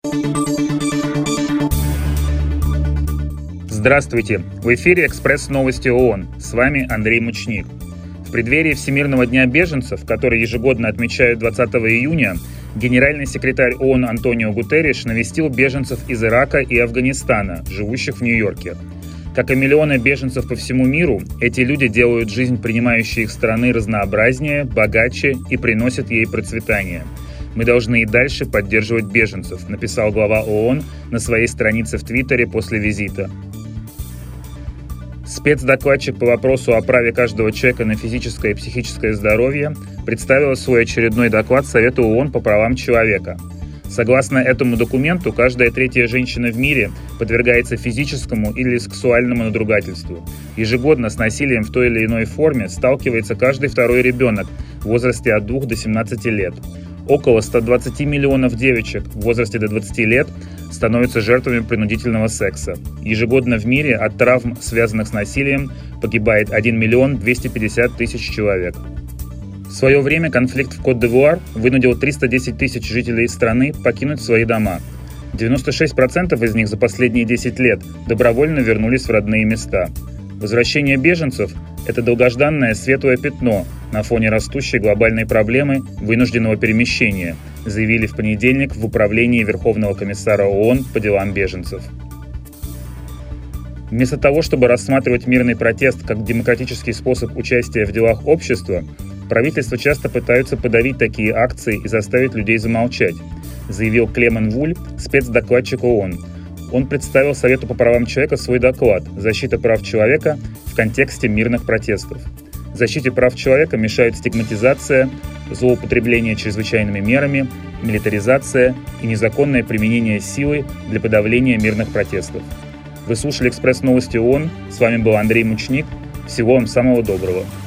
Здравствуйте! В эфире «Экспресс-новости ООН». С вами Андрей Мучник. В преддверии Всемирного дня беженцев, который ежегодно отмечают 20 июня, генеральный секретарь ООН Антонио Гутерриш навестил беженцев из Ирака и Афганистана, живущих в Нью-Йорке. Как и миллионы беженцев по всему миру, эти люди делают жизнь принимающей их страны разнообразнее, богаче и приносят ей процветание. «Мы должны и дальше поддерживать беженцев», написал глава ООН на своей странице в Твиттере после визита. Спецдокладчик по вопросу о праве каждого человека на физическое и психическое здоровье представила свой очередной доклад Совету ООН по правам человека. Согласно этому документу, каждая третья женщина в мире подвергается физическому или сексуальному надругательству. Ежегодно с насилием в той или иной форме сталкивается каждый второй ребенок в возрасте от 2 до 17 лет. Около 120 миллионов девочек в возрасте до 20 лет становятся жертвами принудительного секса. Ежегодно в мире от травм, связанных с насилием, погибает 1 миллион 250 тысяч человек. В свое время конфликт в Кот-д'Ивуар вынудил 310 тысяч жителей страны покинуть свои дома. 96% из них за последние 10 лет добровольно вернулись в родные места. Возвращение беженцев – это долгожданное светлое пятно на фоне растущей глобальной проблемы вынужденного перемещения, заявили в понедельник в управлении Верховного комиссара ООН по делам беженцев. Вместо того, чтобы рассматривать мирный протест как демократический способ участия в делах общества, правительства часто пытаются подавить такие акции и заставить людей замолчать, заявил Клемен Вуль, спецдокладчик ООН. Он представил Совету по правам человека свой доклад «Защита прав человека в контексте мирных протестов». Защите прав человека мешают стигматизация, злоупотребление чрезвычайными мерами, милитаризация и незаконное применение силы для подавления мирных протестов. Вы слушали «Экспресс-новости ООН». С вами был Андрей Мучник. Всего вам самого доброго.